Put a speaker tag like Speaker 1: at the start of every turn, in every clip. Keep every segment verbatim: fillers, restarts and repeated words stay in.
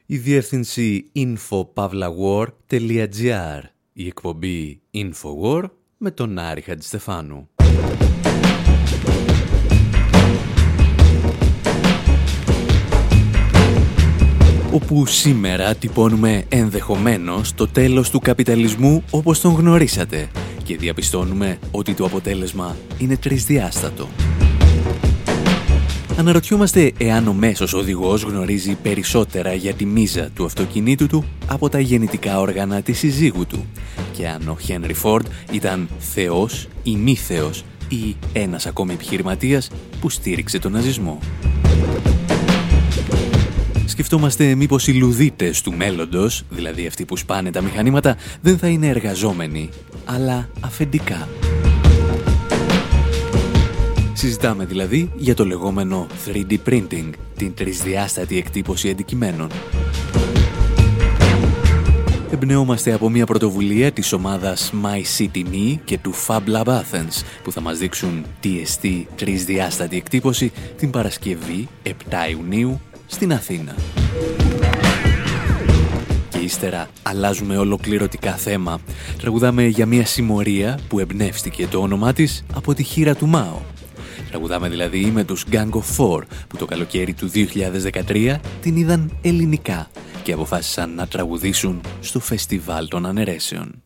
Speaker 1: η διεύθυνση info-pavlawar τελεία gr, η εκπομπή Infowar με τον Άρη Χατζηστεφάνου. Όπου σήμερα τυπώνουμε ενδεχομένως το τέλος του καπιταλισμού όπως τον γνωρίσατε και διαπιστώνουμε ότι το αποτέλεσμα είναι τρισδιάστατο. Αναρωτιόμαστε εάν ο μέσος οδηγός γνωρίζει περισσότερα για τη μίζα του αυτοκινήτου του από τα γεννητικά όργανα της συζύγου του και αν ο Χένρι Φόρντ ήταν θεός ή μη θεός ή ένας ακόμη επιχειρηματίας που στήριξε τον ναζισμό. Σκεφτόμαστε μήπως οι λουδίτες του μέλλοντος, δηλαδή αυτοί που σπάνε τα μηχανήματα, δεν θα είναι εργαζόμενοι, αλλά αφεντικά. Συζητάμε δηλαδή για το λεγόμενο θρι ντι printing, την τρισδιάστατη εκτύπωση αντικειμένων. Εμπνεόμαστε από μια πρωτοβουλία της ομάδας My City Me και του Fab Lab Athens που θα μας δείξουν τι εστί τρισδιάστατη εκτύπωση την Παρασκευή επτά Ιουνίου στην Αθήνα. Και ύστερα αλλάζουμε ολοκληρωτικά θέμα. Τραγουδάμε για μια συμμορία που εμπνεύστηκε το όνομά της από τη χήρα του Μάο. Τραγουδάμε δηλαδή με τους Gang of Four που το καλοκαίρι του δύο χιλιάδες δεκατρία την είδαν ελληνικά και αποφάσισαν να τραγουδήσουν στο Φεστιβάλ των Αναιρέσεων.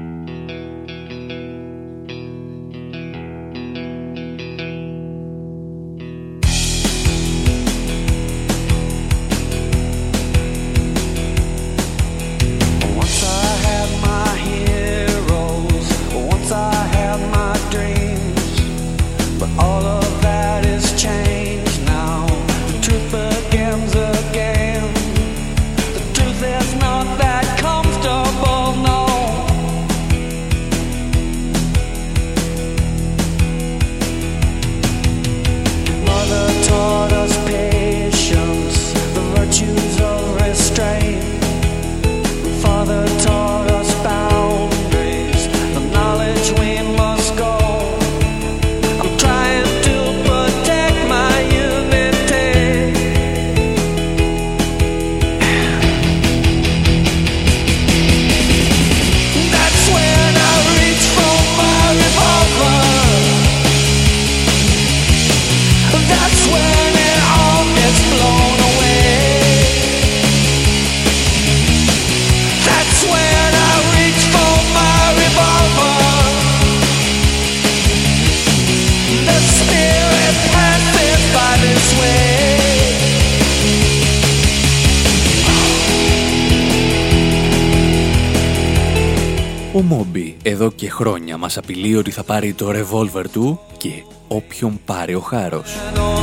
Speaker 1: Ο Μόμπι εδώ και χρόνια μας απειλεί ότι θα πάρει το ρεβόλβερ του και όποιον πάρει ο χάρος.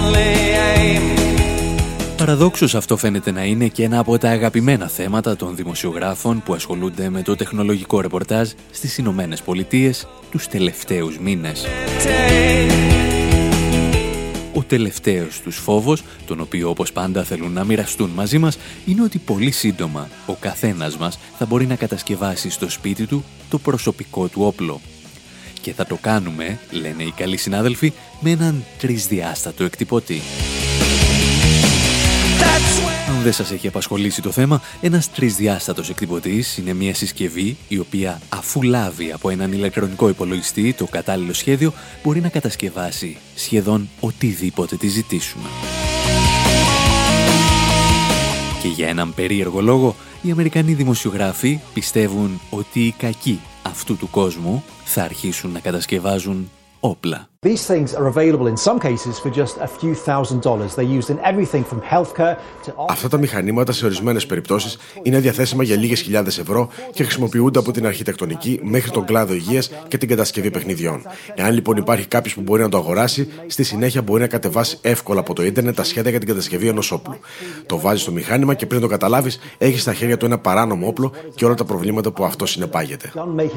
Speaker 1: Παραδόξως αυτό φαίνεται να είναι και ένα από τα αγαπημένα θέματα των δημοσιογράφων που ασχολούνται με το τεχνολογικό ρεπορτάζ στις Ηνωμένες Πολιτείες τους τελευταίους μήνες. Ο τελευταίος τους φόβος, τον οποίο όπως πάντα θέλουν να μοιραστούν μαζί μας, είναι ότι πολύ σύντομα ο καθένας μας θα μπορεί να κατασκευάσει στο σπίτι του το προσωπικό του όπλο. Και θα το κάνουμε, λένε οι καλοί συνάδελφοι, με έναν τρισδιάστατο εκτυπωτή. Αν δεν σας έχει απασχολήσει το θέμα, ένας τρισδιάστατος εκτυπωτής είναι μια συσκευή η οποία αφού λάβει από έναν ηλεκτρονικό υπολογιστή το κατάλληλο σχέδιο μπορεί να κατασκευάσει σχεδόν οτιδήποτε τη ζητήσουμε. Και για έναν περίεργο λόγο, οι Αμερικανοί δημοσιογράφοι πιστεύουν ότι οι κακοί αυτού του κόσμου θα αρχίσουν να κατασκευάζουν όπλα.
Speaker 2: These things are available in some cases for just a few thousand dollars. They're used in everything from healthcare to...
Speaker 3: Αυτά τα μηχανήματα σε ορισμένες περιπτώσεις είναι διαθέσιμα για λίγες χιλιάδες ευρώ και χρησιμοποιούνται από την αρχιτεκτονική μέχρι τον κλάδο υγείας και την κατασκευή παιχνιδιών. Εάν λοιπόν υπάρχει κάποιος που μπορεί να το αγοράσει, στη συνέχεια μπορεί να κατεβάσει εύκολα από το ίντερνετ τα σχέδια για την κατασκευή ενός όπλου. Το βάζει στο μηχάνημα και πριν το καταλάβεις, έχει στα χέρια του ένα παράνομο όπλο και όλα τα προβλήματα που αυτό συνεπάγεται.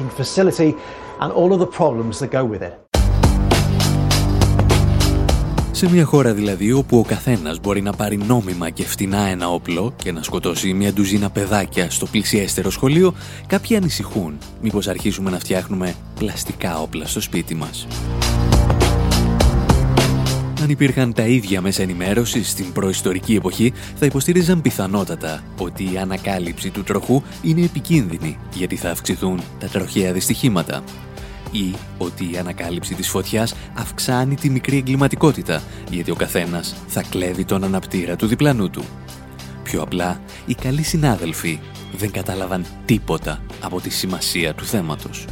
Speaker 1: Σε μια χώρα δηλαδή όπου ο καθένας μπορεί να πάρει νόμιμα και φτηνά ένα όπλο και να σκοτώσει μια ντουζίνα παιδάκια στο πλησιέστερο σχολείο, κάποιοι ανησυχούν μήπως αρχίσουμε να φτιάχνουμε πλαστικά όπλα στο σπίτι μας. Αν υπήρχαν τα ίδια μέσα ενημέρωσης στην προϊστορική εποχή, θα υποστήριζαν πιθανότατα ότι η ανακάλυψη του τροχού είναι επικίνδυνη γιατί θα αυξηθούν τα τροχαία δυστυχήματα, ή ότι η ανακάλυψη της φωτιάς αυξάνει τη μικρή εγκληματικότητα γιατί ο καθένας θα κλέβει τον αναπτήρα του διπλανού του. Πιο απλά, οι καλοί συνάδελφοι δεν κατάλαβαν τίποτα από τη σημασία του θέματος.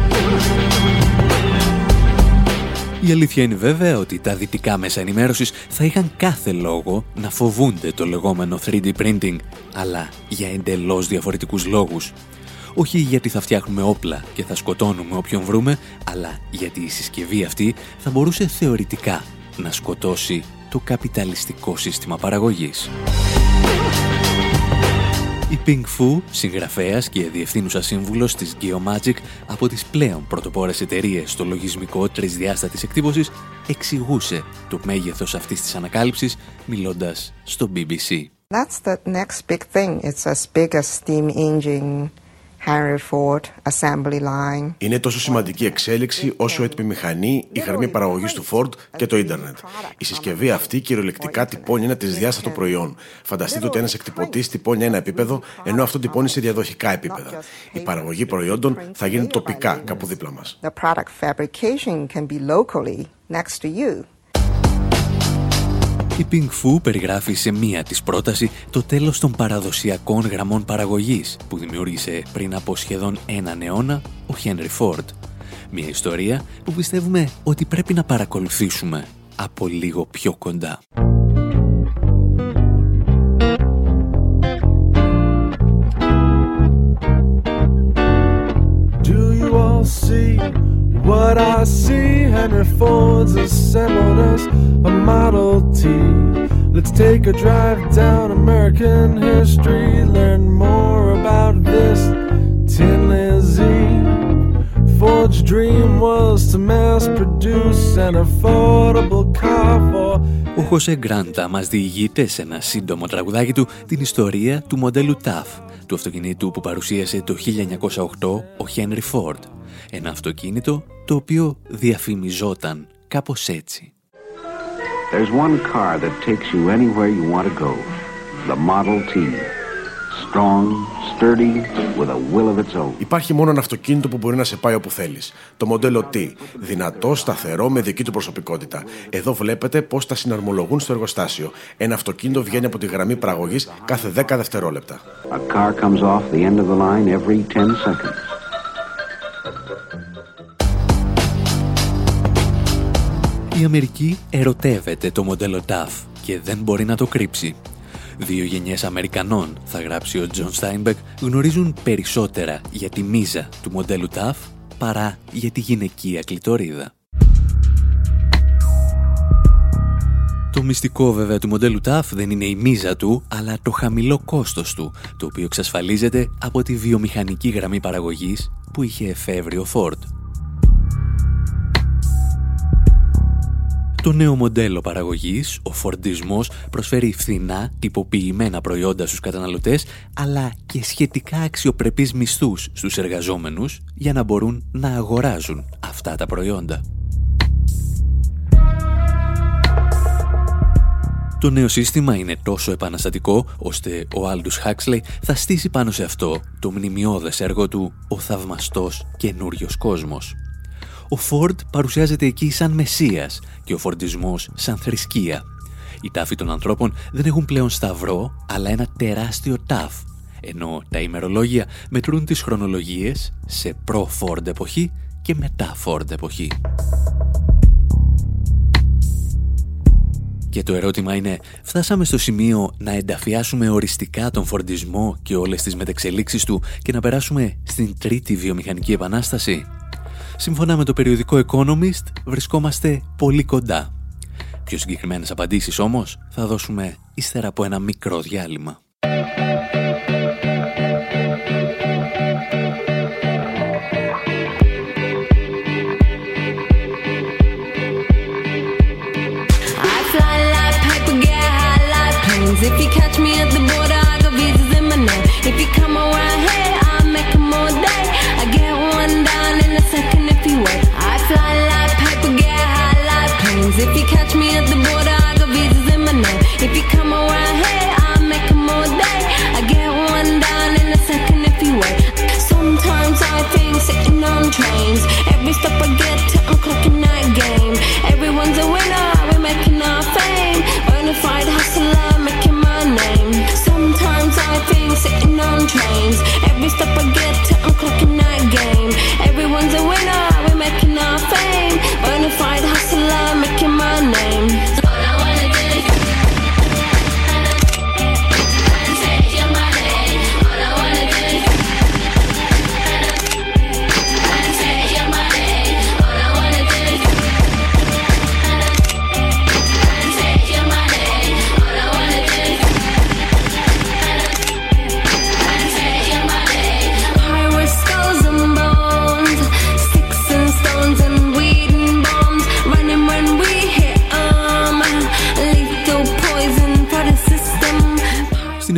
Speaker 1: Η αλήθεια είναι βέβαια ότι τα δυτικά μέσα ενημέρωσης θα είχαν κάθε λόγο να φοβούνται το λεγόμενο θρι ντι printing, αλλά για εντελώς διαφορετικούς λόγους. Όχι γιατί θα φτιάχνουμε όπλα και θα σκοτώνουμε όποιον βρούμε, αλλά γιατί η συσκευή αυτή θα μπορούσε θεωρητικά να σκοτώσει το καπιταλιστικό σύστημα παραγωγής. Η Ping Fu, συγγραφέας και διευθύνουσα σύμβουλος της Geomagic, από τις πλέον πρωτοπόρες εταιρείες στο λογισμικό τρισδιάστατης εκτύπωσης, εξηγούσε το μέγεθος αυτής της ανακάλυψης μιλώντας στο μπι μπι σι.
Speaker 4: That's the next big thing. It's as big as steam engine, Henry Ford assembly line.
Speaker 3: Είναι τόσο σημαντική εξέλιξη όσο έτοιμη μηχανή, η γραμμή παραγωγής του Ford και το ίντερνετ. Η συσκευή αυτή κυριολεκτικά τυπώνει ένα τρισδιάστατο προϊόν. Φανταστείτε ότι ένας εκτυπωτής τυπώνει ένα επίπεδο, ενώ αυτό τυπώνει σε διαδοχικά επίπεδα. Η παραγωγή προϊόντων θα γίνει τοπικά κάπου δίπλα μας.
Speaker 4: The product fabrication can be locally next to you.
Speaker 1: Η Ping Fu περιγράφει σε μία της πρόταση το τέλος των παραδοσιακών γραμμών παραγωγής που δημιούργησε πριν από σχεδόν έναν αιώνα ο Henry Ford. Μια ιστορία που πιστεύουμε ότι πρέπει να παρακολουθήσουμε από λίγο πιο κοντά.
Speaker 5: Do you all see what I see? Henry Ford's assembled us a Model T. Let's take a drive down American history, learn more about this Tin Lizzie. Ford's dream was to mass produce an affordable car for...
Speaker 1: Ο Χωσέ Γκράντα μας διηγείται σε ένα σύντομο τραγουδάκι του την ιστορία του μοντέλου ταφ, του αυτοκινήτου που παρουσίασε το χίλια εννιακόσια οκτώ ο Henry Ford. Ένα αυτοκίνητο το οποίο διαφημιζόταν κάπως έτσι.
Speaker 6: There's one car that takes you anywhere you want to go. The Model T. Strong, sturdy, with a will of its own.
Speaker 3: Υπάρχει μόνο ένα αυτοκίνητο που μπορεί να σε πάει όπου θέλεις. Το μοντέλο T. Δυνατό, σταθερό, με δική του προσωπικότητα. Εδώ βλέπετε πώς τα συναρμολογούν στο εργοστάσιο. Ένα αυτοκίνητο βγαίνει από τη γραμμή παραγωγής κάθε δέκα δευτερόλεπτα.
Speaker 6: A car comes off the end of the line every ten seconds.
Speaker 1: Η Αμερική ερωτεύεται το μοντέλο ταφ και δεν μπορεί να το κρύψει. Δύο γενιές Αμερικανών, θα γράψει ο Τζον Στάινμπεκ, γνωρίζουν περισσότερα για τη μίζα του μοντέλου ταφ παρά για τη γυναικεία κλειτορίδα. Το μυστικό βέβαια του μοντέλου ταφ δεν είναι η μίζα του, αλλά το χαμηλό κόστος του, το οποίο εξασφαλίζεται από τη βιομηχανική γραμμή παραγωγής που είχε εφεύρει ο Ford. Το νέο μοντέλο παραγωγής, ο φορντισμός, προσφέρει φθηνά τυποποιημένα προϊόντα στους καταναλωτές, αλλά και σχετικά αξιοπρεπείς μισθούς στους εργαζόμενους για να μπορούν να αγοράζουν αυτά τα προϊόντα. Το νέο σύστημα είναι τόσο επαναστατικό, ώστε ο Aldous Huxley θα στήσει πάνω σε αυτό το μνημιώδες έργο του «Ο θαυμαστός καινούριος κόσμος». Ο Ford παρουσιάζεται εκεί σαν μεσσίας και ο φορντισμός σαν θρησκεία. Οι τάφοι των ανθρώπων δεν έχουν πλέον σταυρό, αλλά ένα τεράστιο ταφ, ενώ τα ημερολόγια μετρούν τις χρονολογίες σε προ-Ford εποχή και μετά Ford εποχή. Και το ερώτημα είναι, φτάσαμε στο σημείο να ενταφιάσουμε οριστικά τον φορντισμό και όλες τις μετεξελίξεις του και να περάσουμε στην τρίτη βιομηχανική επανάσταση? Σύμφωνα με το περιοδικό Economist, βρισκόμαστε πολύ κοντά. Πιο συγκεκριμένες απαντήσεις όμως θα δώσουμε ύστερα από ένα μικρό διάλειμμα.
Speaker 7: If you catch me at the border, I got visas in my name. If you come around here, I'll make them all day. I get one down in a second if you wait. I fly like paper, get high like planes. If you catch me at the border,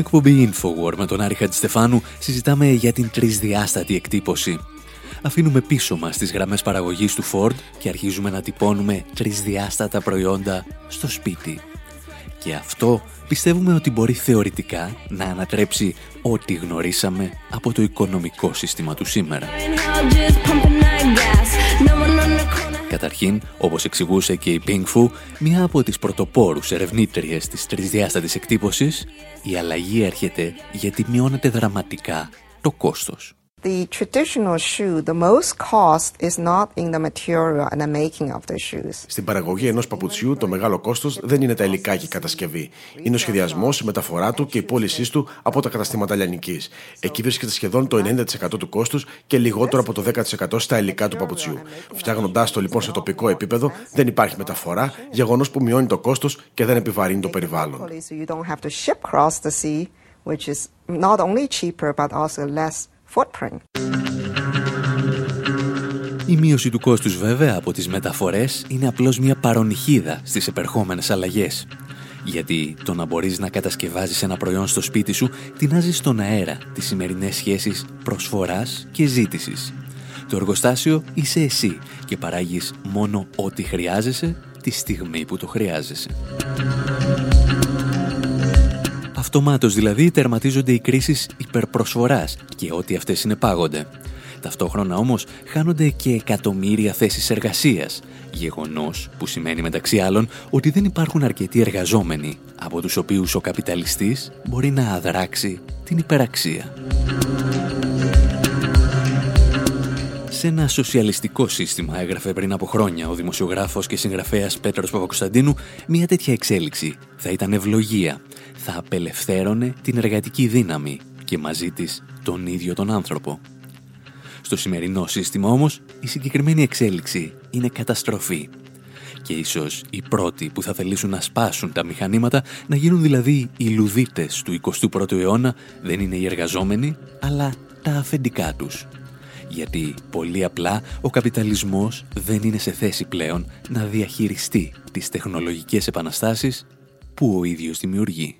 Speaker 1: εκπομπή InfoWar με τον Άρη Χατζηστεφάνου συζητάμε για την τρισδιάστατη εκτύπωση. Αφήνουμε πίσω μας τις γραμμές παραγωγής του Ford και αρχίζουμε να τυπώνουμε τρισδιάστατα προϊόντα στο σπίτι. Και αυτό πιστεύουμε ότι μπορεί θεωρητικά να ανατρέψει ό,τι γνωρίσαμε από το οικονομικό σύστημα του σήμερα. Καταρχήν, όπως εξηγούσε και η Ping Fu, μία από τις πρωτοπόρους ερευνήτριες της τρισδιάστατης εκτύπωσης, η αλλαγή έρχεται γιατί μειώνεται δραματικά το κόστος.
Speaker 4: The traditional shoe, the most cost is not in the material and the making of the shoes.
Speaker 3: Στην παραγωγή ενός παπουτσιού το μεγάλο κόστος δεν είναι τα υλικά και η κατασκευή. Είναι ο σχεδιασμός, η μεταφορά του και η πώλησή του από τα καταστήματα λιανικής. Εκεί βρίσκεται σχεδόν το ενενήντα τοις εκατό του κόστους και λιγότερο από το δέκα τοις εκατό στα υλικά του παπουτσιού. Φτιάχνοντάς το λοιπόν σε τοπικό επίπεδο δεν υπάρχει μεταφορά, γεγονός που μειώνει το κόστος και δεν επιβαρύνει το περιβάλλον.
Speaker 1: Η μείωση του κόστους βέβαια από τις μεταφορές είναι απλώς μια παρονυχίδα στις επερχόμενες αλλαγές. Γιατί το να μπορείς να κατασκευάζεις ένα προϊόν στο σπίτι σου τεινάζει στον αέρα τις σημερινές σχέσεις προσφοράς και ζήτησης. Το εργοστάσιο είσαι εσύ και παράγεις μόνο ό,τι χρειάζεσαι τη στιγμή που το χρειάζεσαι. Αυτομάτως δηλαδή τερματίζονται οι κρίσεις υπερπροσφοράς και ό,τι αυτές συνεπάγονται. Ταυτόχρονα όμως χάνονται και εκατομμύρια θέσεις εργασίας, γεγονός που σημαίνει μεταξύ άλλων ότι δεν υπάρχουν αρκετοί εργαζόμενοι από τους οποίους ο καπιταλιστής μπορεί να αδράξει την υπεραξία. Σε ένα σοσιαλιστικό σύστημα, έγραφε πριν από χρόνια ο δημοσιογράφος και συγγραφέας Πέτρος Παπακοσταντίνου, μια τέτοια εξέλιξη θα ήταν ευλογία, θα απελευθέρωνε την εργατική δύναμη και μαζί της τον ίδιο τον άνθρωπο. Στο σημερινό σύστημα όμως, η συγκεκριμένη εξέλιξη είναι καταστροφή. Και ίσως οι πρώτοι που θα θελήσουν να σπάσουν τα μηχανήματα, να γίνουν δηλαδή οι λουδίτες του εικοστού πρώτου αιώνα, δεν είναι οι εργαζόμενοι, αλλά τα αφεντικά τους. Γιατί πολύ απλά ο καπιταλισμός δεν είναι σε θέση πλέον να διαχειριστεί τις τεχνολογικές επαναστάσεις που ο ίδιος δημιουργεί.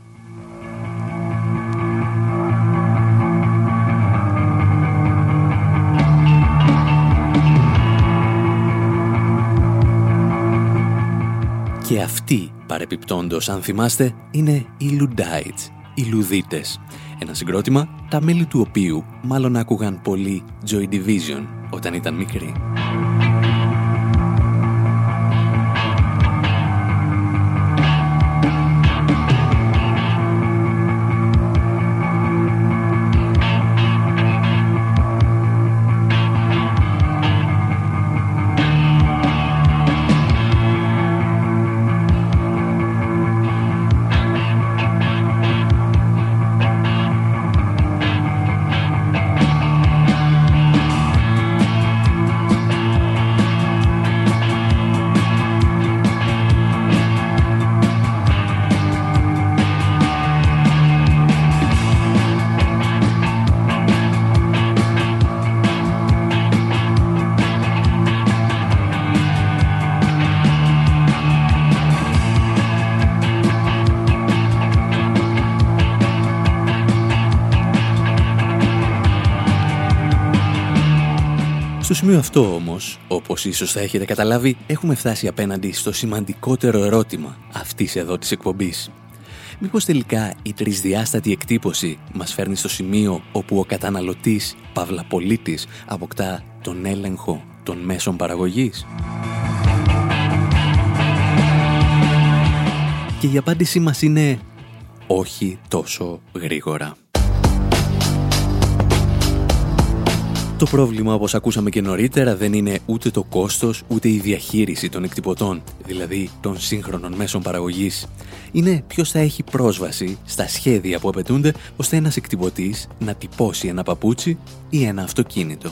Speaker 1: Και αυτοί, παρεπιπτόντως, αν θυμάστε, είναι οι Luddites, οι Λουδίτες. Ένα συγκρότημα, τα μέλη του οποίου μάλλον άκουγαν πολύ Joy Division όταν ήταν μικροί. Στο σημείο αυτό όμως, όπως ίσως θα έχετε καταλάβει, έχουμε φτάσει απέναντι στο σημαντικότερο ερώτημα αυτής εδώ της εκπομπής. Μήπως τελικά η τρισδιάστατη εκτύπωση μας φέρνει στο σημείο όπου ο καταναλωτής, παύλα πολίτης, αποκτά τον έλεγχο των μέσων παραγωγής? Και η απάντησή μας είναι όχι τόσο γρήγορα. Το πρόβλημα, όπως ακούσαμε και νωρίτερα, δεν είναι ούτε το κόστος, ούτε η διαχείριση των εκτυπωτών, δηλαδή των σύγχρονων μέσων παραγωγής. Είναι ποιος θα έχει πρόσβαση στα σχέδια που απαιτούνται, ώστε ένας εκτυπωτής να τυπώσει ένα παπούτσι ή ένα αυτοκίνητο.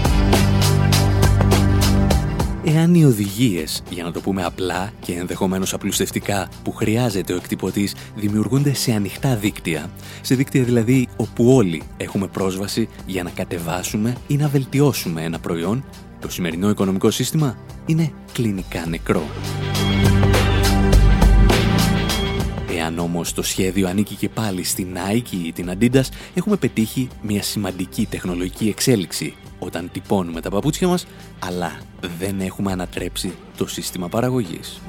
Speaker 1: Εάν οι οδηγίες, για να το πούμε απλά και ενδεχομένως απλουστευτικά, που χρειάζεται ο εκτυπωτής δημιουργούνται σε ανοιχτά δίκτυα, σε δίκτυα δηλαδή όπου όλοι έχουμε πρόσβαση για να κατεβάσουμε ή να βελτιώσουμε ένα προϊόν, το σημερινό οικονομικό σύστημα είναι κλινικά νεκρό. αν όμως το σχέδιο ανήκει και πάλι στην Nike ή την Adidas, έχουμε πετύχει μια σημαντική τεχνολογική εξέλιξη όταν τυπώνουμε τα παπούτσια μας, αλλά δεν έχουμε ανατρέψει το σύστημα παραγωγής.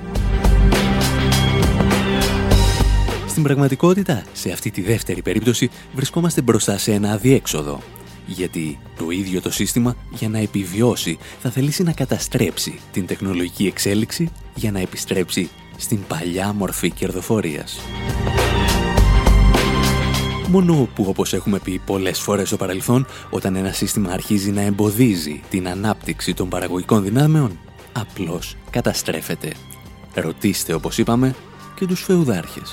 Speaker 1: Στην πραγματικότητα, σε αυτή τη δεύτερη περίπτωση, βρισκόμαστε μπροστά σε ένα αδιέξοδο. Γιατί το ίδιο το σύστημα, για να επιβιώσει, θα θελήσει να καταστρέψει την τεχνολογική εξέλιξη για να επιστρέψει στην παλιά μορφή κερδοφορίας. Μόνο που, όπως έχουμε πει πολλές φορές στο παρελθόν, όταν ένα σύστημα αρχίζει να εμποδίζει την ανάπτυξη των παραγωγικών δυνάμεων, απλώς καταστρέφεται. Ρωτήστε, όπως είπαμε, και τους φεουδάρχες.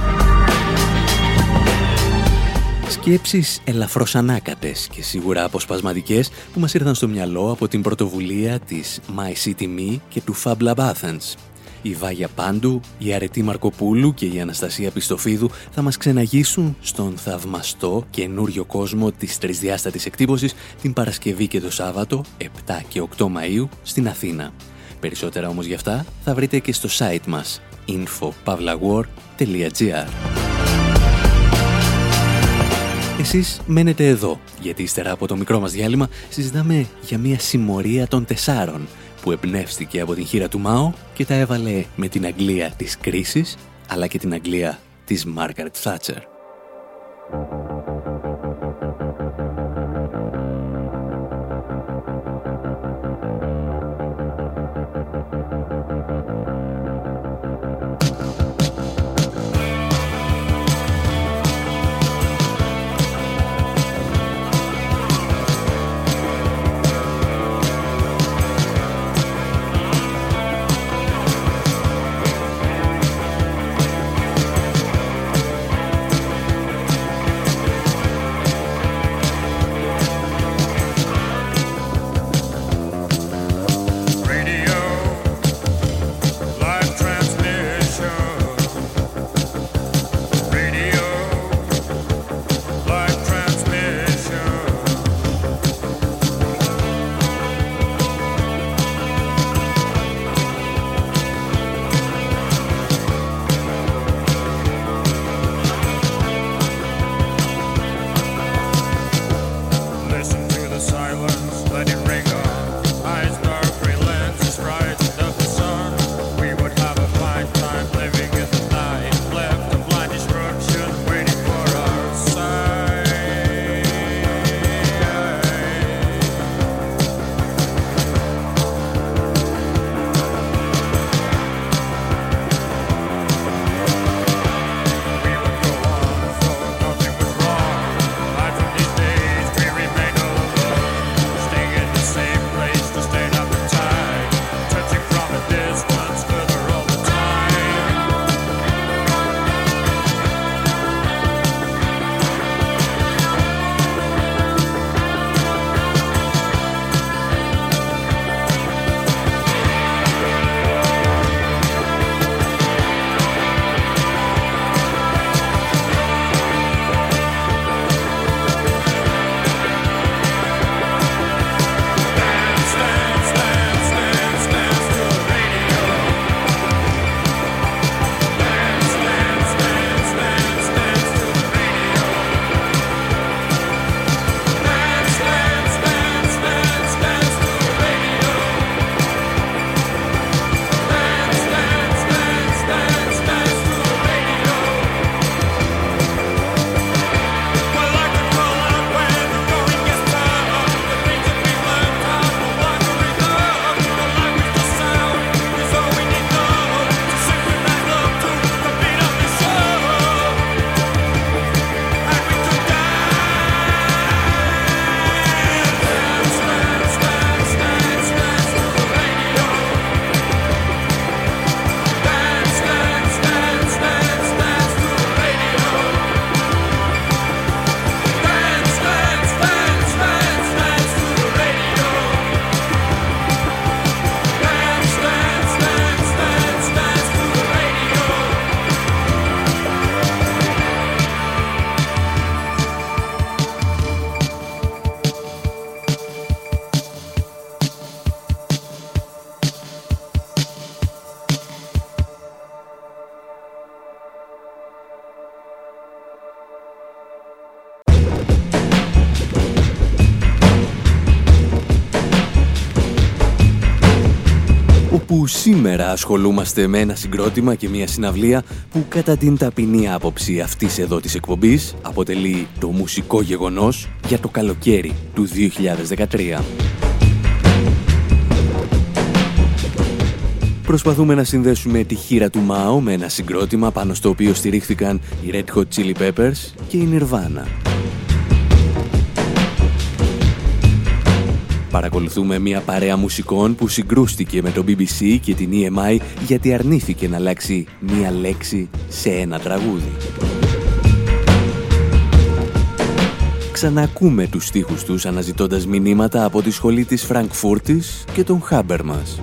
Speaker 1: Σκέψεις ελαφρώς ανάκατες και σίγουρα αποσπασματικές που μας ήρθαν στο μυαλό από την πρωτοβουλία της My City Me και του Fab Lab Athens. Η Βάγια Πάντου, η Αρετή Μαρκοπούλου και η Αναστασία Πιστοφίδου θα μας ξεναγήσουν στον θαυμαστό καινούριο κόσμο της τρισδιάστατης εκτύπωσης την Παρασκευή και το Σάββατο, επτά και οκτώ Μαΐου, στην Αθήνα. Περισσότερα όμως γι' αυτά θα βρείτε και στο site μας info pavlawar τελεία gr. Εσείς μένετε εδώ, γιατί ύστερα από το μικρό μας διάλειμμα συζητάμε για μια συμμορία των τεσσάρων που εμπνεύστηκε από την χείρα του Μάο και τα έβαλε με την Αγγλία της κρίσης, αλλά και την Αγγλία της Μάργαρετ Θάτσερ. που σήμερα ασχολούμαστε με ένα συγκρότημα και μια συναυλία που κατά την ταπεινή άποψη αυτής εδώ της εκπομπής αποτελεί το μουσικό γεγονός για το καλοκαίρι του δύο χιλιάδες δεκατρία. Προσπαθούμε να συνδέσουμε τη χείρα του Μάο με ένα συγκρότημα πάνω στο οποίο στηρίχθηκαν οι Red Hot Chili Peppers και η Nirvana. Παρακολουθούμε μια παρέα μουσικών που συγκρούστηκε με το μπι μπι σι και την ι εμ άι γιατί αρνήθηκε να αλλάξει μια λέξη σε ένα τραγούδι. Ξανακούμε τους στίχους τους αναζητώντας μηνύματα από τη σχολή της Φραγκφούρτης και τον Χάμπερμας.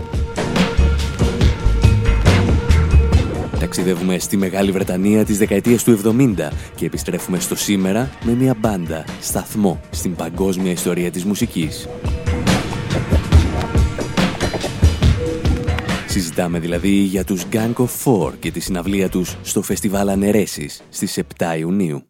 Speaker 1: Ταξιδεύουμε στη Μεγάλη Βρετανία της δεκαετίας του εβδομήντα και επιστρέφουμε στο σήμερα με μια μπάντα, σταθμό στην παγκόσμια ιστορία της μουσικής. Συζητάμε δηλαδή για τους Gang of Four και τη συναυλία τους στο φεστιβάλ Αναιρέσεις στις επτά Ιουνίου.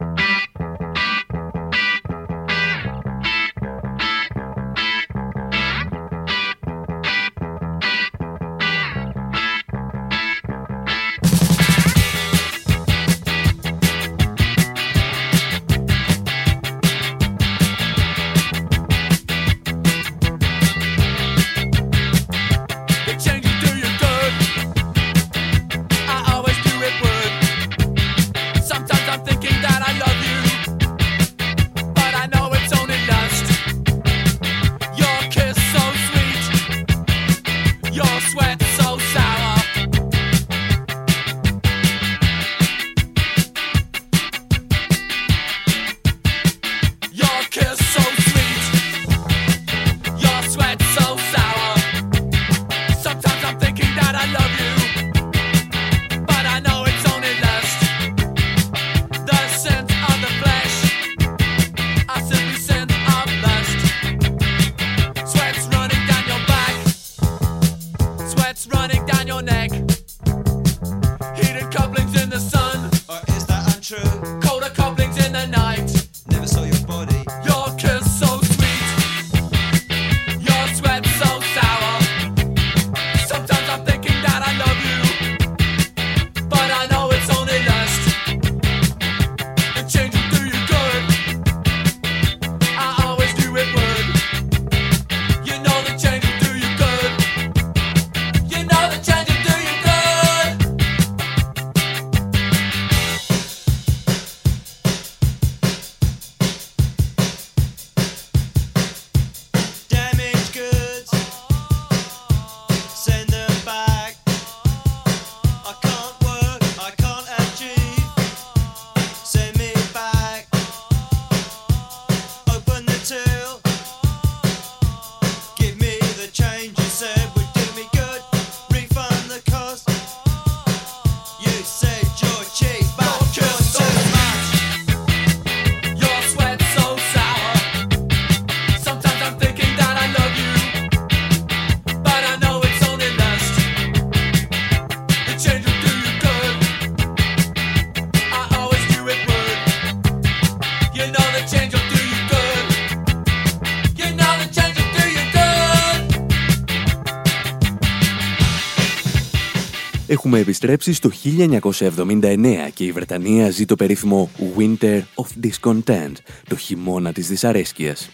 Speaker 1: Έχουμε επιστρέψει στο χίλια εννιακόσια εβδομήντα εννέα και η Βρετανία ζει το περίφημο Winter of Discontent, το χειμώνα της δυσαρέσκειας.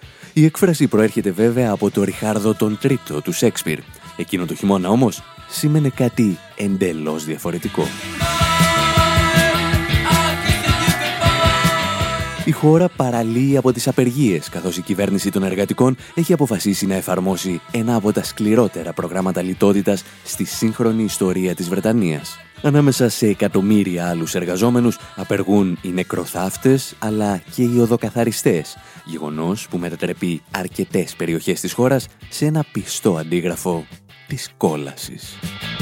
Speaker 1: Η έκφραση προέρχεται βέβαια από το Ριχάρδο τον Τρίτο του Σέξπιρ. Εκείνο το χειμώνα όμως σήμαινε κάτι εντελώς διαφορετικό. Η χώρα παραλύει από τις απεργίες, καθώς η κυβέρνηση των εργατικών έχει αποφασίσει να εφαρμόσει ένα από τα σκληρότερα προγράμματα λιτότητας στη σύγχρονη ιστορία της Βρετανίας. Ανάμεσα σε εκατομμύρια άλλους εργαζόμενους απεργούν οι νεκροθάφτες αλλά και οι οδοκαθαριστές, γεγονός που μετατρέπει αρκετές περιοχές της χώρας σε ένα πιστό αντίγραφο της κόλασης.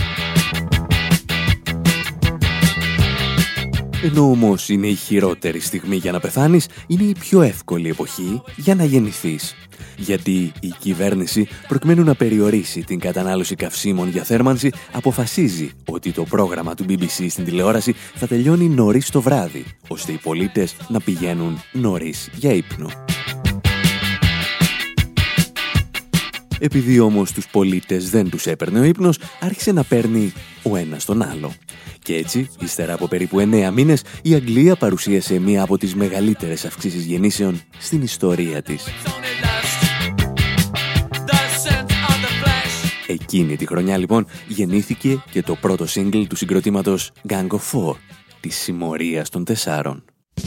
Speaker 1: Ενώ όμως είναι η χειρότερη στιγμή για να πεθάνεις, είναι η πιο εύκολη εποχή για να γεννηθείς. Γιατί η κυβέρνηση, προκειμένου να περιορίσει την κατανάλωση καυσίμων για θέρμανση, αποφασίζει ότι το πρόγραμμα του μπι μπι σι στην τηλεόραση θα τελειώνει νωρίς το βράδυ, ώστε οι πολίτες να πηγαίνουν νωρίς για ύπνο. Επειδή όμως τους πολίτες δεν τους έπαιρνε ο ύπνος, άρχισε να παίρνει ο ένας τον άλλο. Και έτσι, ύστερα από περίπου εννέα μήνες, η Αγγλία παρουσίασε μία από τις μεγαλύτερες αυξήσεις γεννήσεων στην ιστορία της. Εκείνη τη χρονιά λοιπόν γεννήθηκε και το πρώτο single του συγκροτήματος Gang of Four, της Συμμορίας των Τεσσάρων.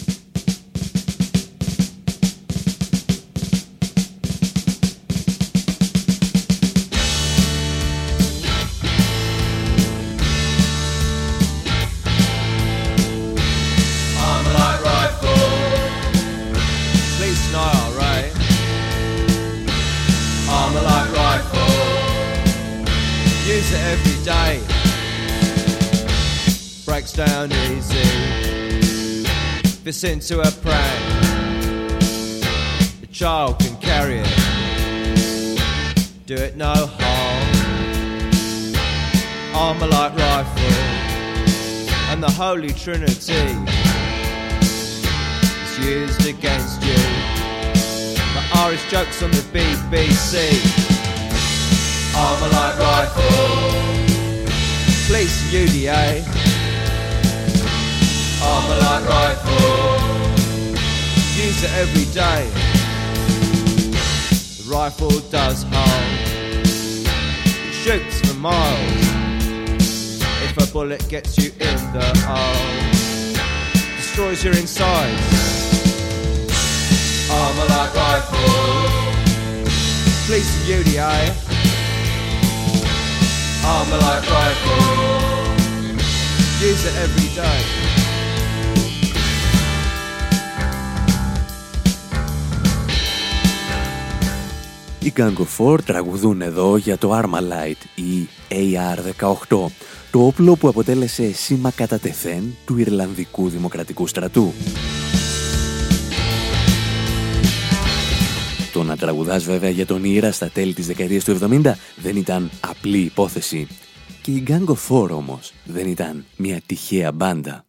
Speaker 8: Every day breaks down easy. Fits into a pram. The child can carry it. Do it no harm. Armour like rifle and the Holy Trinity is used against you. The Irish jokes on the B B C. Armour like rifle, police and U D A. Armour like rifle, use it every day. The rifle does harm, it shoots for miles. If a bullet gets you in the arm, destroys your insides. Armour like rifle, police and U D A. Armour like rifle, use it every day.
Speaker 1: Οι Gang of Four τραγουδούν εδώ για το Armalite ή έι αρ δεκαοκτώ, το όπλο που αποτέλεσε σήμα κατά τεθέν του Ιρλανδικού Δημοκρατικού Στρατού. Το να τραγουδάς βέβαια για τον Ήρα στα τέλη της δεκαετίας του εβδομήντα δεν ήταν απλή υπόθεση. Και η Gang of Four όμως δεν ήταν μια τυχαία μπάντα.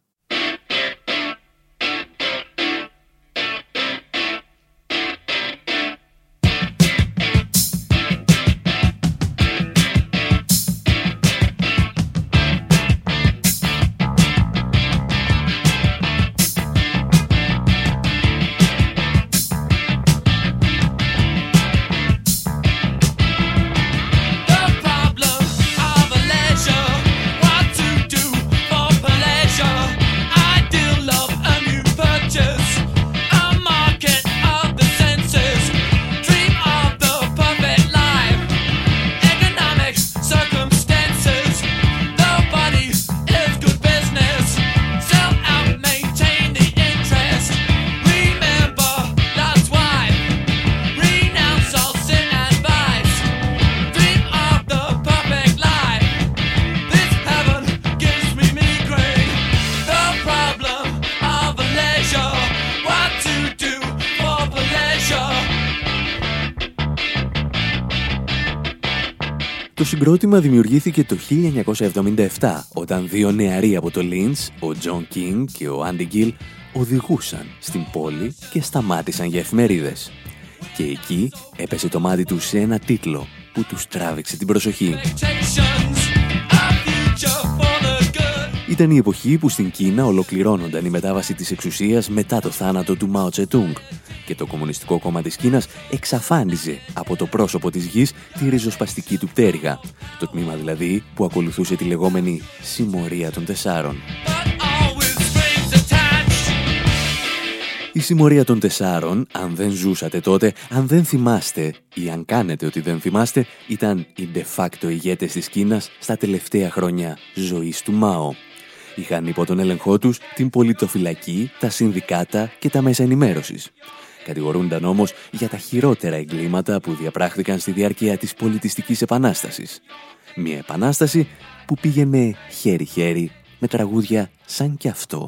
Speaker 1: Το συγκρότημα δημιουργήθηκε το χίλια εννιακόσια εβδομήντα επτά, όταν δύο νεαροί από το Λίντς, ο Τζον Κίνγκ και ο Άντι Γκιλ, οδηγούσαν στην πόλη και σταμάτησαν για εφημερίδες. Και εκεί έπεσε το μάτι τους σε ένα τίτλο που τους τράβηξε την προσοχή. Ήταν η εποχή που στην Κίνα ολοκληρώνονταν η μετάβαση της εξουσίας μετά το θάνατο του Μάο Τσετούγκ και το Κομμουνιστικό Κόμμα της Κίνας εξαφάνιζε από το πρόσωπο της γης τη ριζοσπαστική του πτέρυγα, το τμήμα δηλαδή που ακολουθούσε τη λεγόμενη Συμμορία των Τεσσάρων. Η Συμμορία των Τεσσάρων, αν δεν ζούσατε τότε, αν δεν θυμάστε ή αν κάνετε ότι δεν θυμάστε, ήταν οι de facto ηγέτες της Κίνας στα τελευταία χρόνια ζωής του Μάο. Είχαν υπό τον έλεγχό τους την πολιτοφυλακή, τα συνδικάτα και τα μέσα ενημέρωσης. Κατηγορούνταν όμως για τα χειρότερα εγκλήματα που διαπράχθηκαν στη διάρκεια της πολιτιστικής επανάστασης. Μια επανάσταση που πήγαινε χέρι-χέρι με τραγούδια σαν κι αυτό.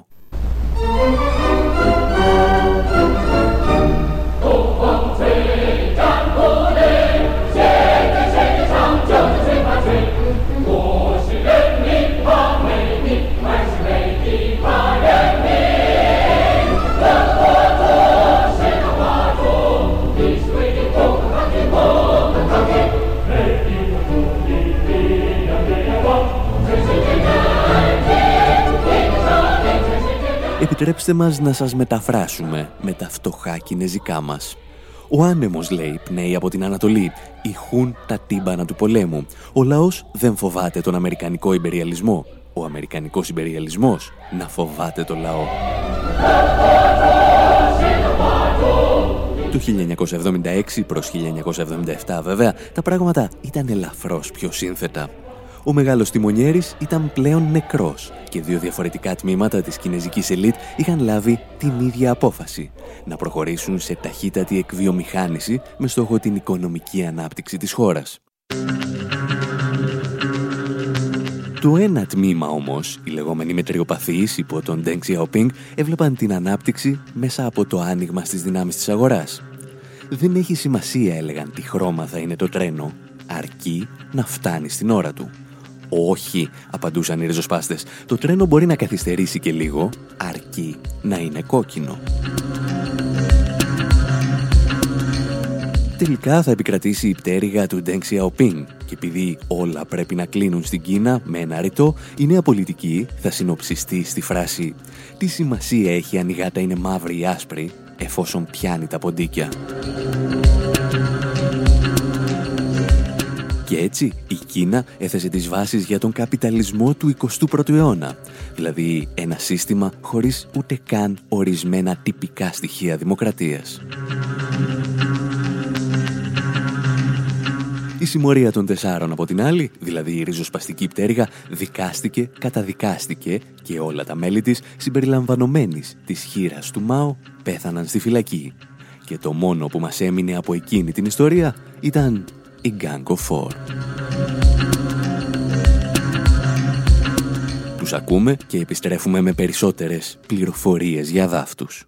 Speaker 1: Επιτρέψτε μας να σας μεταφράσουμε με τα φτωχά κινεζικά μας. Ο άνεμος, λέει, πνέει από την Ανατολή. Ηχούν τα τύμπανα του πολέμου. Ο λαός δεν φοβάται τον αμερικανικό ιμπεριαλισμό. Ο αμερικανικός ιμπεριαλισμός να φοβάται το λαό. Το χίλια εννιακόσια εβδομήντα έξι προς χίλια εννιακόσια εβδομήντα επτά βέβαια τα πράγματα ήταν ελαφρώς πιο σύνθετα. Ο μεγάλος τιμονιέρης ήταν πλέον νεκρός και δύο διαφορετικά τμήματα της κινεζικής ελίτ είχαν λάβει την ίδια απόφαση, να προχωρήσουν σε ταχύτατη εκβιομηχάνηση με στόχο την οικονομική ανάπτυξη της χώρας. Το ένα τμήμα όμως, οι λεγόμενοι μετριοπαθείς υπό τον Deng Xiaoping, έβλεπαν την ανάπτυξη μέσα από το άνοιγμα στις δυνάμεις της αγοράς. Δεν έχει σημασία, έλεγαν, τι χρώμα θα είναι το τρένο, αρκεί να φτάνει στην ώρα του. Όχι, απαντούσαν οι ριζοσπάστες, το τρένο μπορεί να καθυστερήσει και λίγο, αρκεί να είναι κόκκινο. Τελικά θα επικρατήσει η πτέρυγα του Deng Xiaoping και επειδή όλα πρέπει να κλείνουν στην Κίνα με ένα ρητό, η νέα πολιτική θα συνοψιστεί στη φράση «Τι σημασία έχει αν η γάτα είναι μαύρη ή άσπρη, εφόσον πιάνει τα ποντίκια». Και έτσι η Κίνα έθεσε τις βάσεις για τον καπιταλισμό του εικοστού πρώτου αιώνα, δηλαδή ένα σύστημα χωρίς ούτε καν ορισμένα τυπικά στοιχεία δημοκρατίας. Η συμμορία των τεσσάρων από την άλλη, δηλαδή η ριζοσπαστική πτέρυγα, δικάστηκε, καταδικάστηκε και όλα τα μέλη της, συμπεριλαμβανομένης της χήρας του Μάο, πέθαναν στη φυλακή. Και το μόνο που μας έμεινε από εκείνη την ιστορία ήταν η Gang of Four. Τους ακούμε και επιστρέφουμε με περισσότερες πληροφορίες για δάφτους.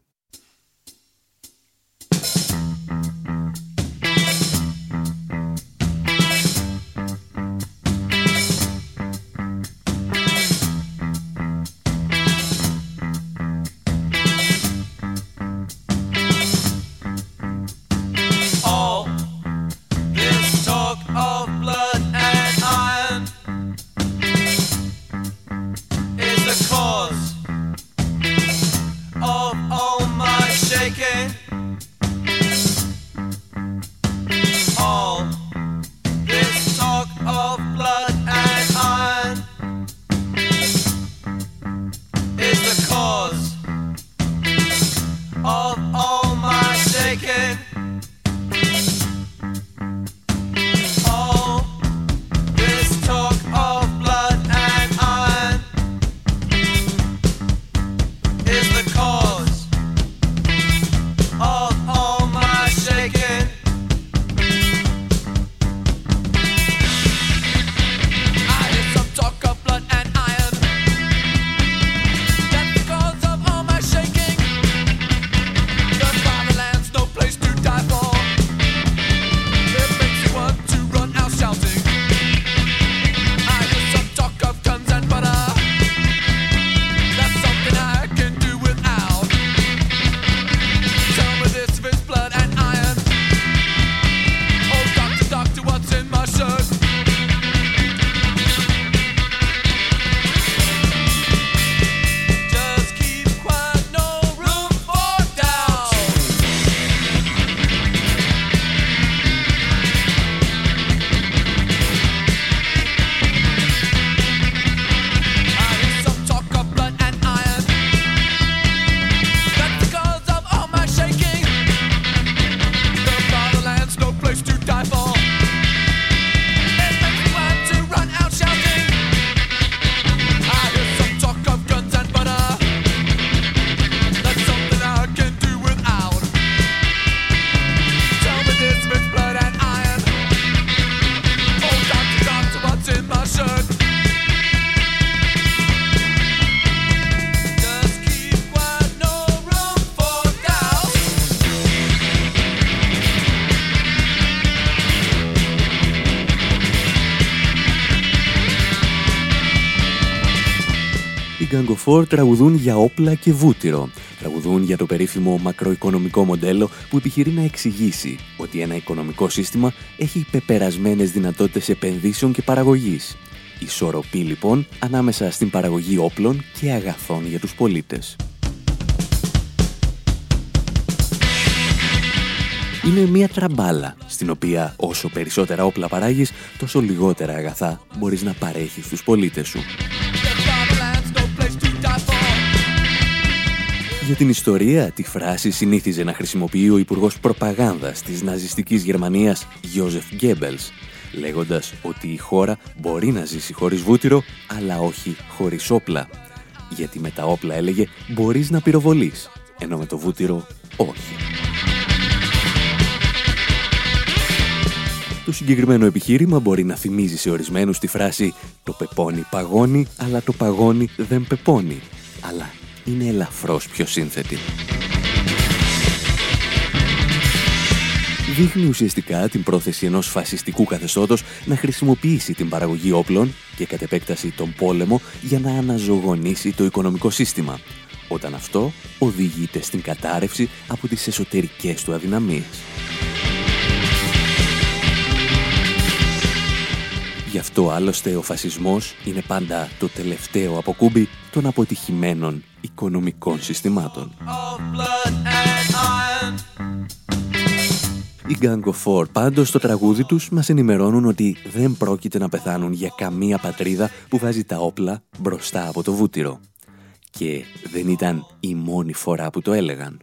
Speaker 1: Gang of Four τραγουδούν για όπλα και βούτυρο. Τραγουδούν για το περίφημο μακροοικονομικό μοντέλο που επιχειρεί να εξηγήσει ότι ένα οικονομικό σύστημα έχει πεπερασμένες δυνατότητες επενδύσεων και παραγωγής. Ισορροπή λοιπόν ανάμεσα στην παραγωγή όπλων και αγαθών για τους πολίτες. είναι μια τραμπάλα, στην οποία όσο περισσότερα όπλα παράγεις, τόσο λιγότερα αγαθά μπορείς να παρέχεις στους πολίτες σου. Για την ιστορία, τη φράση συνήθιζε να χρησιμοποιεί ο υπουργός προπαγάνδας της ναζιστικής Γερμανίας, Γιόζεφ Γκέμπελς, λέγοντας ότι η χώρα μπορεί να ζήσει χωρίς βούτυρο, αλλά όχι χωρίς όπλα. Γιατί με τα όπλα, έλεγε, μπορείς να πυροβολείς, ενώ με το βούτυρο όχι. Το συγκεκριμένο επιχείρημα μπορεί να θυμίζει σε ορισμένους τη φράση «Το πεπόνι παγώνει, αλλά το παγώνι δεν πεπόνει», αλλά είναι ελαφρώς πιο σύνθετη. Δείχνει ουσιαστικά την πρόθεση ενός φασιστικού καθεστώτος να χρησιμοποιήσει την παραγωγή όπλων και κατ' επέκταση τον πόλεμο για να αναζωογονήσει το οικονομικό σύστημα, όταν αυτό οδηγείται στην κατάρρευση από τις εσωτερικές του αδυναμίες. Γι' αυτό άλλωστε ο φασισμός είναι πάντα το τελευταίο αποκούμπι των αποτυχημένων οικονομικών συστημάτων. Οι Gang of Four πάντως στο τραγούδι τους μας ενημερώνουν ότι δεν πρόκειται να πεθάνουν για καμία πατρίδα που βάζει τα όπλα μπροστά από το βούτυρο. Και δεν ήταν η μόνη φορά που το έλεγαν.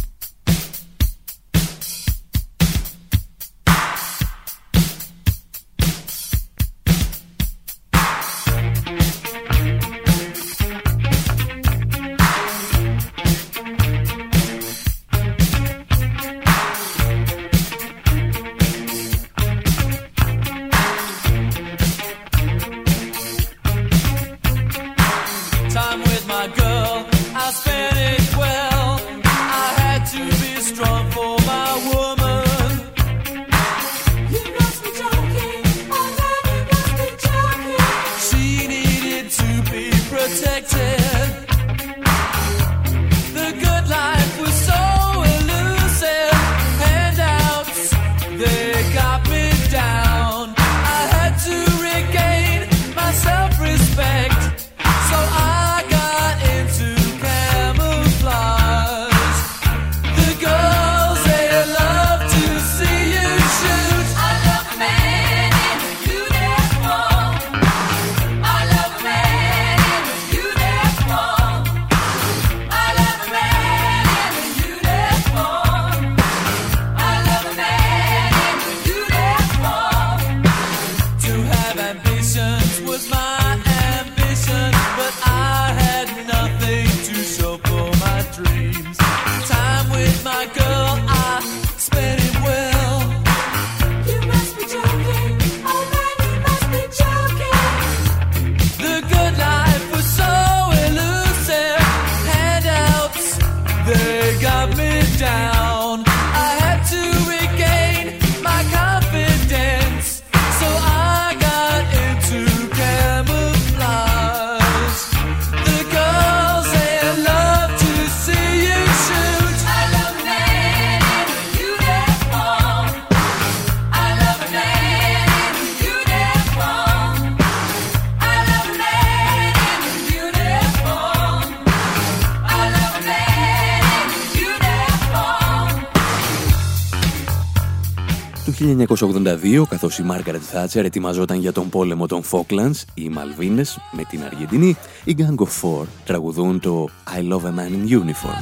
Speaker 1: Το χίλια εννιακόσια ογδόντα δύο, καθώς η Μάργαρετ Θάτσερ ετοιμαζόταν για τον πόλεμο των Φόκλαντς ή Μαλβίνες με την Αργεντινή, οι Gang of Four τραγουδούν το I Love a Man in Uniform.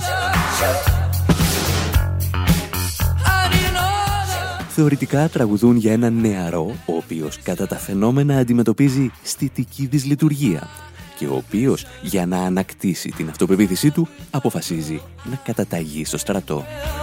Speaker 1: Θεωρητικά τραγουδούν για έναν νεαρό, ο οποίος κατά τα φαινόμενα αντιμετωπίζει στιτική δυσλειτουργία και ο οποίος για να ανακτήσει την αυτοπεποίθησή του αποφασίζει να καταταγεί στο στρατό.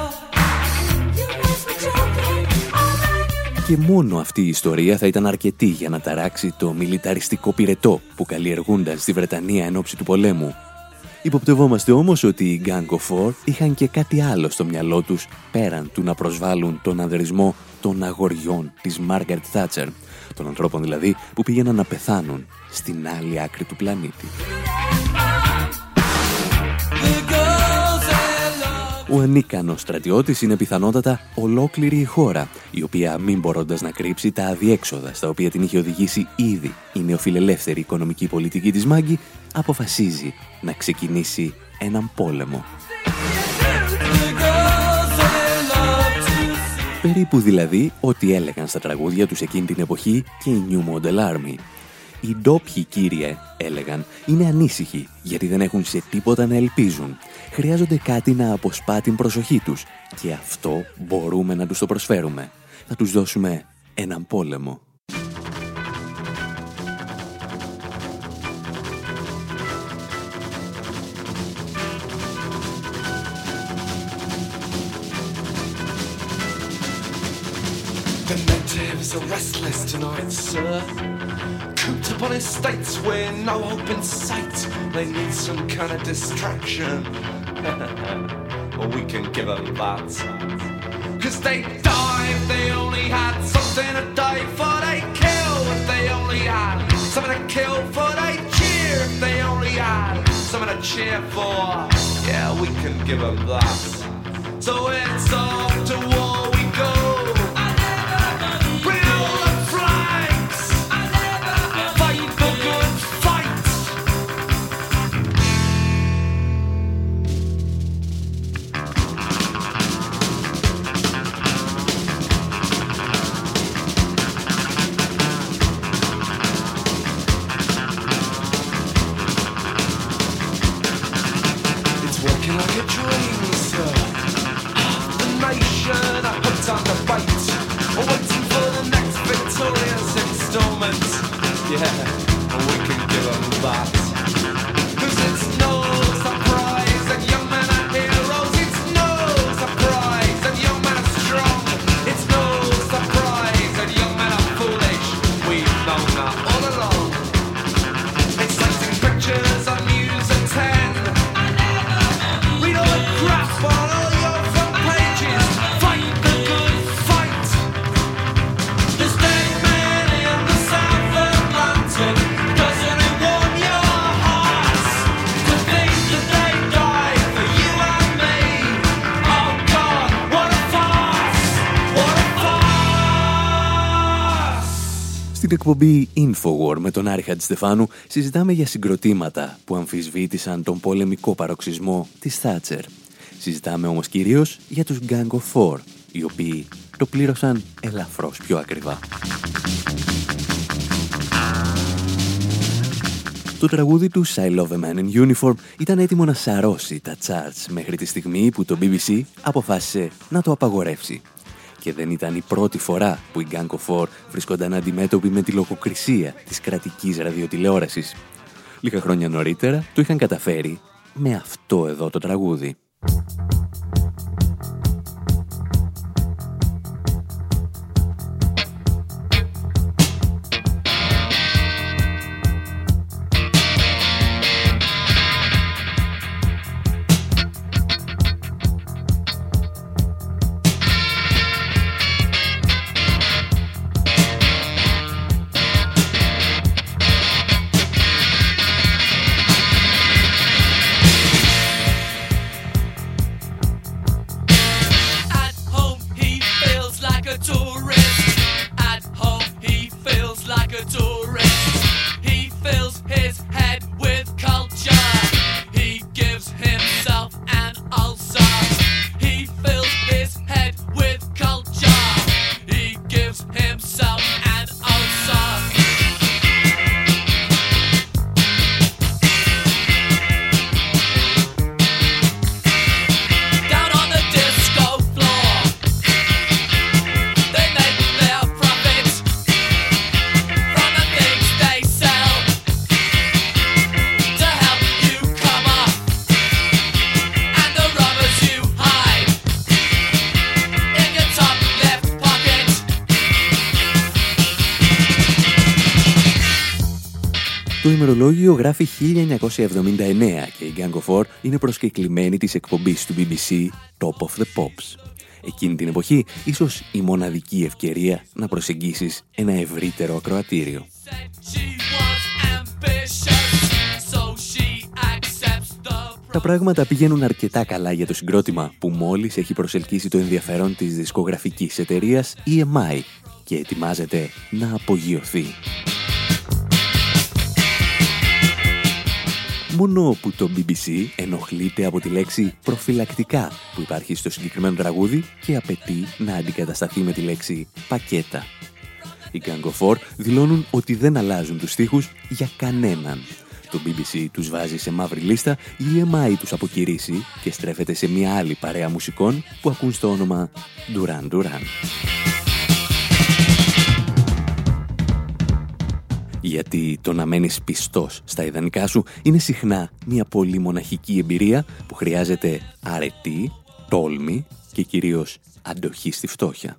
Speaker 1: Και μόνο αυτή η ιστορία θα ήταν αρκετή για να ταράξει το μιλιταριστικό πυρετό που καλλιεργούνταν στη Βρετανία εν ώψη του πολέμου. Υποπτευόμαστε όμως ότι οι Gang of Four είχαν και κάτι άλλο στο μυαλό τους πέραν του να προσβάλλουν τον ανδρισμό των αγοριών της Μάργαρετ Θάτσερ, των ανθρώπων δηλαδή που πήγαιναν να πεθάνουν στην άλλη άκρη του πλανήτη. Ο ανίκανος στρατιώτης είναι πιθανότατα ολόκληρη η χώρα, η οποία μην μπορώντας να κρύψει τα αδιέξοδα στα οποία την είχε οδηγήσει ήδη η νεοφιλελεύθερη οικονομική πολιτική της Μάγκη, αποφασίζει να ξεκινήσει έναν πόλεμο. Περίπου δηλαδή ό,τι έλεγαν στα τραγούδια τους εκείνη την εποχή και η New Model Army. Οι ντόπιοι, κύριε, έλεγαν, είναι ανήσυχοι γιατί δεν έχουν σε τίποτα να ελπίζουν. Χρειάζονται κάτι να αποσπά την προσοχή τους και αυτό μπορούμε να τους το προσφέρουμε. Θα τους δώσουμε έναν πόλεμο.
Speaker 5: The natives are restless tonight, sir. Cooped up on estates with no hope in sight. They need some kind of distraction. Well, we can give them that. Cause they die if they only had something to die for. They kill if they only had something to kill for. They cheer if they only had something to cheer for. Yeah, we can give them that. So it's off to war we go.
Speaker 1: Στην εκπομπή Infowar με τον Άρη Χατζηστεφάνου συζητάμε για συγκροτήματα που αμφισβήτησαν τον πολεμικό παροξισμό της Θάτσερ. Συζητάμε όμως κυρίως για τους Gang of Four, οι οποίοι το πλήρωσαν ελαφρώς πιο ακριβά. Το τραγούδι του I Love a Man in Uniform ήταν έτοιμο να σαρώσει τα charts μέχρι τη στιγμή που το μπι μπι σι αποφάσισε να το απαγορεύσει. Και δεν ήταν η πρώτη φορά που οι Gang of Four βρίσκονταν αντιμέτωποι με τη λογοκρισία της κρατικής ραδιοτηλεόρασης. Λίγα χρόνια νωρίτερα το είχαν καταφέρει με αυτό εδώ το τραγούδι. Το ημερολόγιο γράφει χίλια εννιακόσια εβδομήντα εννέα και η Gang of Four είναι προσκεκλημένη της εκπομπής του μπι μπι σι Top of the Pops. Εκείνη την εποχή, ίσως η μοναδική ευκαιρία να προσεγγίσεις ένα ευρύτερο ακροατήριο. Τα πράγματα πηγαίνουν αρκετά καλά για το συγκρότημα που μόλις έχει προσελκύσει το ενδιαφέρον της δισκογραφικής εταιρείας ι εμ άι και ετοιμάζεται να απογειωθεί. μόνο που το μπι μπι σι ενοχλείται από τη λέξη προφυλακτικά που υπάρχει στο συγκεκριμένο τραγούδι και απαιτεί να αντικατασταθεί με τη λέξη πακέτα. Οι Gang of Four δηλώνουν ότι δεν αλλάζουν τους στίχους για κανέναν. Το μπι μπι σι τους βάζει σε μαύρη λίστα, η ι εμ άι τους αποκηρύσει και στρέφεται σε μια άλλη παρέα μουσικών που ακούν στο όνομα Duran Duran. Γιατί το να μένεις πιστός στα ιδανικά σου είναι συχνά μια πολύ μοναχική εμπειρία που χρειάζεται αρετή, τόλμη και κυρίως αντοχή στη φτώχεια.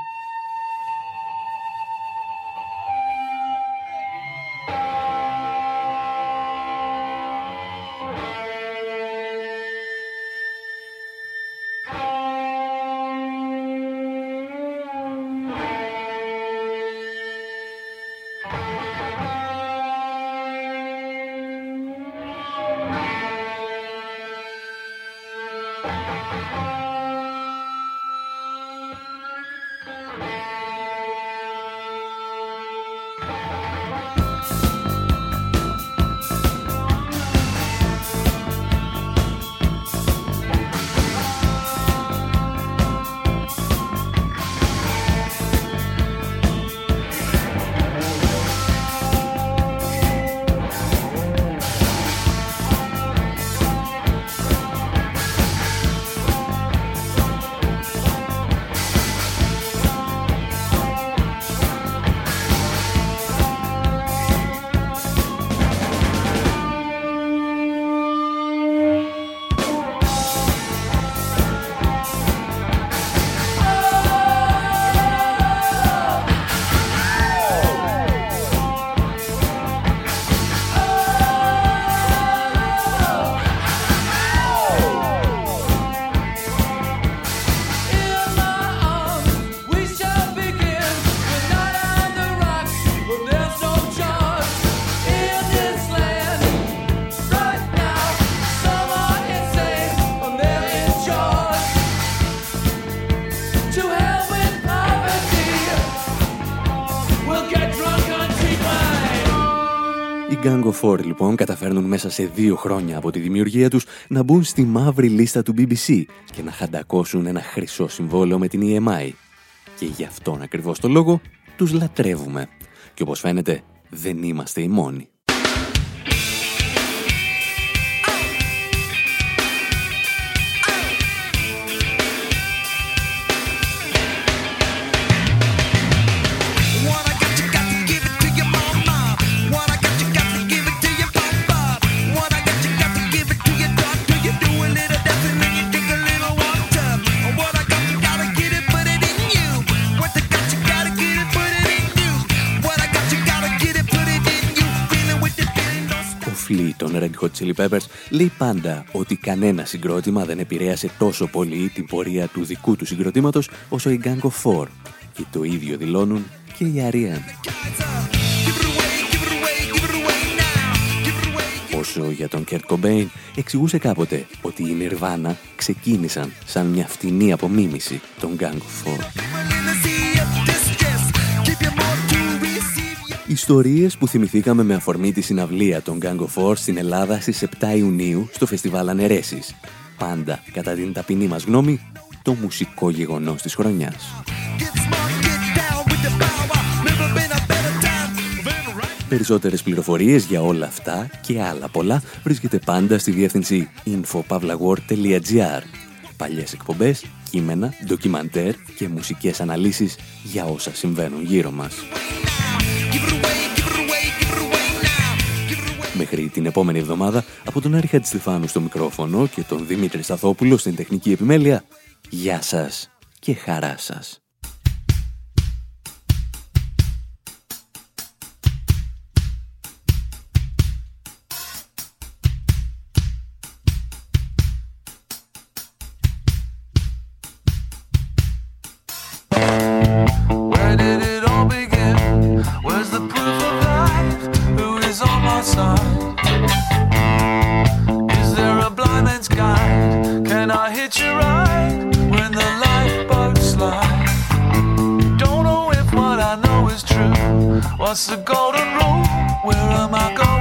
Speaker 1: Οι Gang of Four λοιπόν καταφέρνουν μέσα σε δύο χρόνια από τη δημιουργία τους να μπουν στη μαύρη λίστα του μπι μπι σι και να χαντακώσουν ένα χρυσό συμβόλαιο με την ι εμ άι. Και γι' αυτόν ακριβώς το λόγο τους λατρεύουμε. Και όπως φαίνεται δεν είμαστε οι μόνοι. Των Red Hot Chili Peppers λέει πάντα ότι κανένα συγκρότημα δεν επηρέασε τόσο πολύ την πορεία του δικού του συγκροτήματος όσο οι Gang of Four. Και το ίδιο δηλώνουν και οι Αριάν. Όσο για τον Kurt Cobain, εξηγούσε κάποτε ότι οι Nirvana ξεκίνησαν σαν μια φτηνή απομίμηση των Gang of Four. Ιστορίες που θυμηθήκαμε με αφορμή τη συναυλία των Gang of Four στην Ελλάδα στις επτά Ιουνίου στο φεστιβάλ Αναιρέσεις. Πάντα, κατά την ταπεινή μας γνώμη, το μουσικό γεγονός της χρονιάς. Περισσότερες πληροφορίες για όλα αυτά και άλλα πολλά βρίσκεται πάντα στη διεύθυνση info pavlawar τελεία gr. Παλιές εκπομπές, κείμενα, ντοκιμαντέρ και μουσικές αναλύσεις για όσα συμβαίνουν γύρω μας. Μέχρι την επόμενη εβδομάδα, από τον Άρη Χατζηστεφάνου στο μικρόφωνο και τον Δημήτρη Σταθόπουλο στην τεχνική επιμέλεια, γεια σας και χαρά σας.
Speaker 9: What's the golden rule? Where am I going?